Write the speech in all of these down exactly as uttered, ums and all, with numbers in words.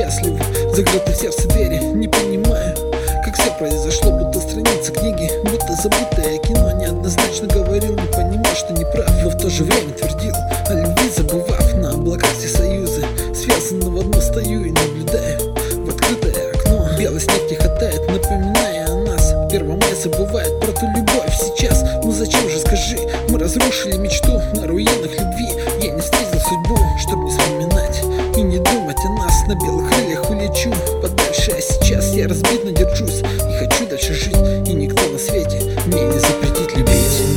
счастливы. Закрыты в сердце двери, не понимаю, как все произошло, будто страница книги, будто забытое кино. Неоднозначно говорил, не понимал, что не прав, но в то же время твердил о любви, забывав на облаках все союзы. Связанно в одно стою и наблюдаю в открытое окно. Белый снег тихо тает, напоминая о нас. Первое мая забывает про ту любовь сейчас. Ну зачем же, скажи, мы разрушили мечту на руинах любви. Я не встретил судьбу, чтоб не вспоминать и не думать о нас. На белых крыльях улечу подальше, а сейчас я разбит, но держусь и хочу дальше жить. И никто на свете мне не запретит любить.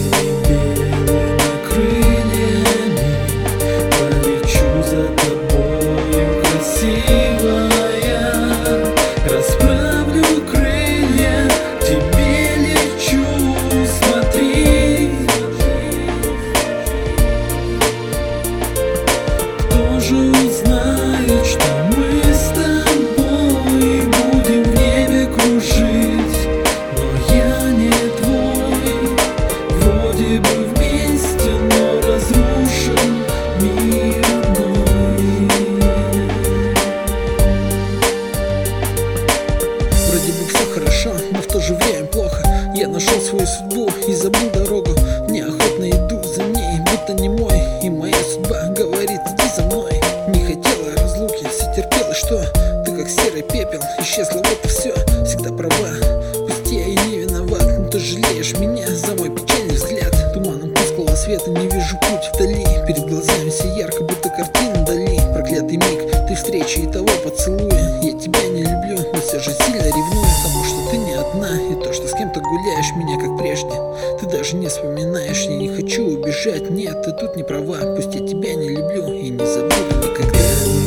Крыльями полечу за тобою, красивая. Расправлю крылья, к тебе лечу, смотри. Кто же узнает, что мы с тобой будем в небе кружить? Но я не твой, вроде бы вместе, но разрушен мир мой. Вроде бы все хорошо, но в то же время плохо. Я нашел свою судьбу и забыл дорогу. Неохотно иду за ней, будто не мой. И моя судьба говорит: иди за мной. Не хотела разлуки, все терпела, что ты как серый пепел исчезла, вот и все. Всегда права, пусть я и не виноват, но ты жалеешь меня за мой печальный взгляд. Туманом тусклого света не вижу путь вдали. Перед глазами все ярко, будто картина вдали. Проклятый миг, ты встречи и того поцелуя. Я тебя не люблю, но все же сильно ревную, потому что ты не одна. И то, что с кем-то гуляешь, меня как прежде ты даже не вспоминаешь. Я не хочу убежать, нет, ты тут не права. Пусть я тебя не люблю и не забуду никогда.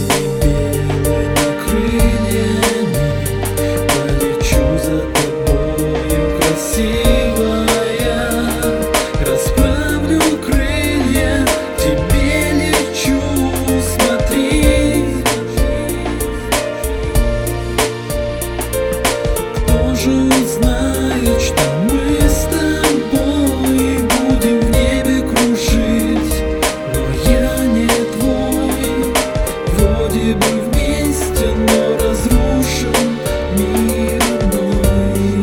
Крыльями полечу за тобою, красивая. Расправлю крылья, к тебе лечу, смотри. Кто же узнает, что мы с тобой будем в небе кружить? Но я не твой, вроде бы вместе, но разрушен мир мой.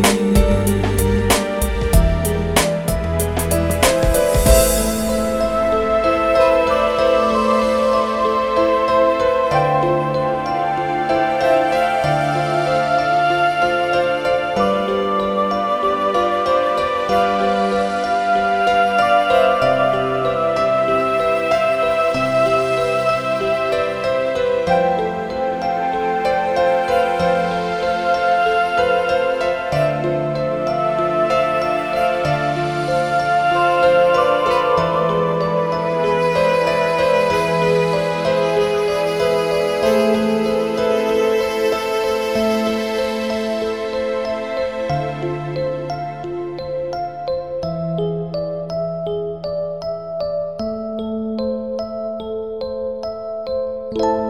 you